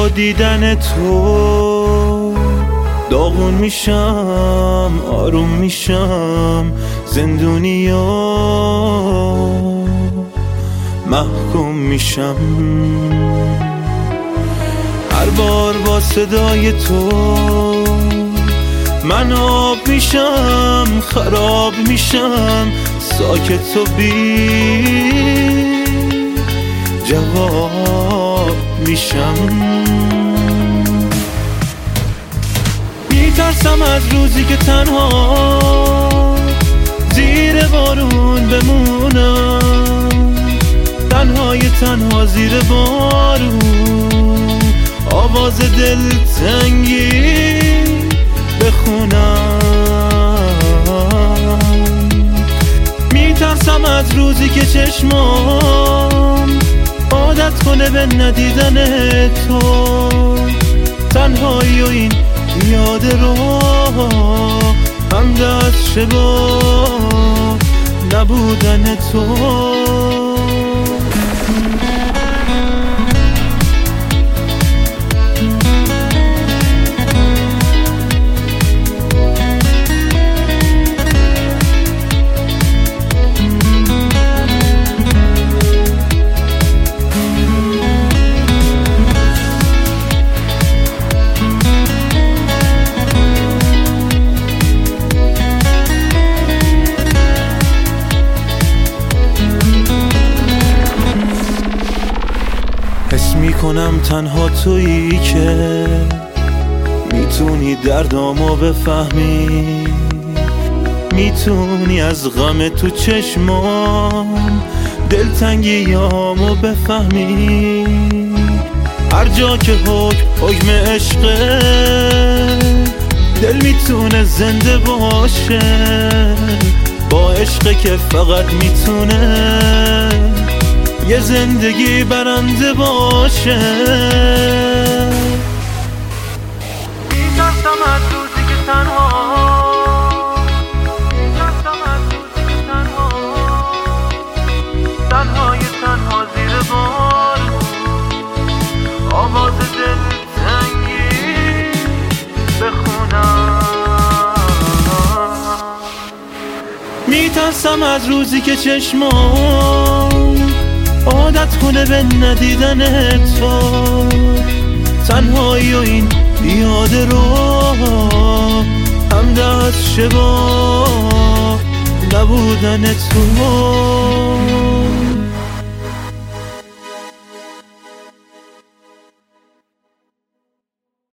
با دیدن تو داغون میشم، آروم میشم، زندونیا محکوم میشم. هر بار با صدای تو من آب میشم، خراب میشم، ساکت و بی جواب میشم. میترسم از روزی که تنها زیر بارون بمونم، تنها زیر بارون آواز دلتنگی بخونم. میترسم از روزی که چشمام عادت کنه به ندیدن تو، تنهایی و این یاد رو هم دست شبا نبودن تو. حس میکنم تنها تویی که میتونی دردامو بفهمی، میتونی از غم تو چشمام دلتنگیامو بفهمی. هر جا که حکم عشقه دل میتونه زنده باشه، با عشقه که فقط میتونه یه زندگی برنده باشه. میترسم از روزی که تنها زیر بارون آواز دلتنگی بخونم. میترسم از روزی که چشمام عادت کنه به ندیدن تو، تنهایی و این یاد رو هم دست شبا نبودن تو.